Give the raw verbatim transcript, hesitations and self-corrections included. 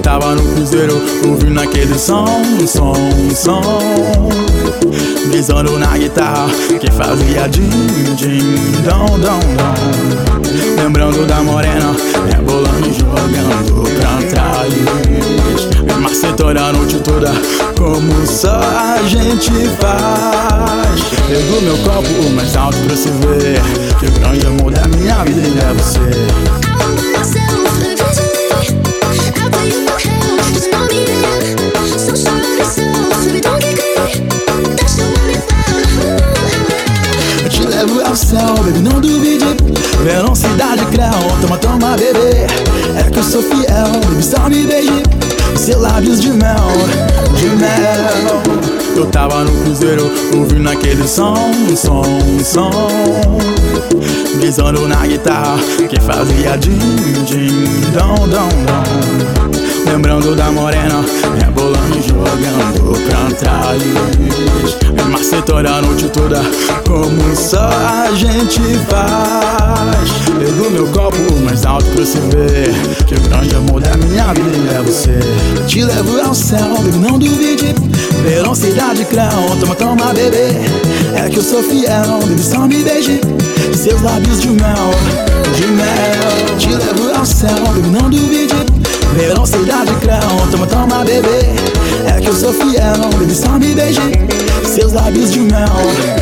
tava no cruzeiro, ouvindo aquele som, som, som, brisando na guitarra que fazia din, din, dom, dom, dom. Lembrando da morena, rebolando e jogando pra trás. Me macetou a noite toda, como só a gente faz. Pego meu copo o mais alto pra se ver, que o grande amor da minha vida ainda é você. Eu te levo ao céu, baby, não duvide. Velocidade, creu, toma, toma, bebê. É que eu sou fiel, baby, só me beije. Seus lábios de mel, de mel. Eu tava no cruzeiro, ouvindo aquele som, som, som, brisando na guitarra que fazia din, din, dom, dom, dom. Lembrando da morena, rebolando e jogando pra trás. Me macetou a noite toda, como só a gente faz. Pego meu copo mais alto pra se ver, que o grande amor da minha vida é você. Te levo ao céu, baby, não duvide. Velocidade, creu, toma, toma, bebê. É que eu sou fiel, baby, só me beije. Seus lábios de mel, de mel. Te levo ao céu, baby, não duvide. Velocidade, creu, toma, toma, bebê. É que eu sou fiel, baby, só me beije. Seus lábios de mel.